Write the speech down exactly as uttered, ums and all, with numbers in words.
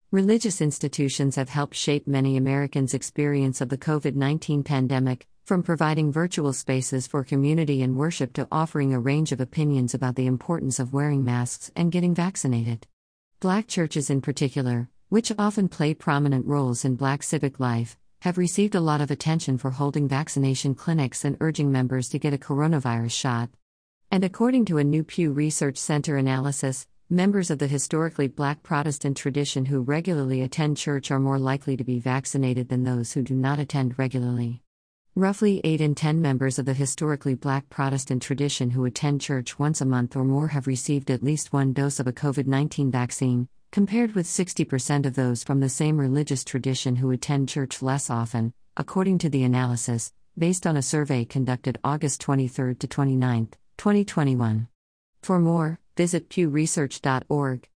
Religious institutions have helped shape many Americans' experience of the COVID nineteen pandemic, from providing virtual spaces for community and worship to offering a range of opinions about the importance of wearing masks and getting vaccinated. Black churches in particular, which often play prominent roles in Black civic life, have received a lot of attention for holding vaccination clinics and urging members to get a coronavirus shot. And according to a new Pew Research Center analysis, members of the historically Black Protestant tradition who regularly attend church are more likely to be vaccinated than those who do not attend regularly. Roughly eight in ten members of the historically Black Protestant tradition who attend church once a month or more have received at least one dose of a COVID nineteen vaccine, compared with sixty percent of those from the same religious tradition who attend church less often, according to the analysis, based on a survey conducted August twenty-third to twenty-ninth, twenty twenty-one. For more, visit pew research dot org.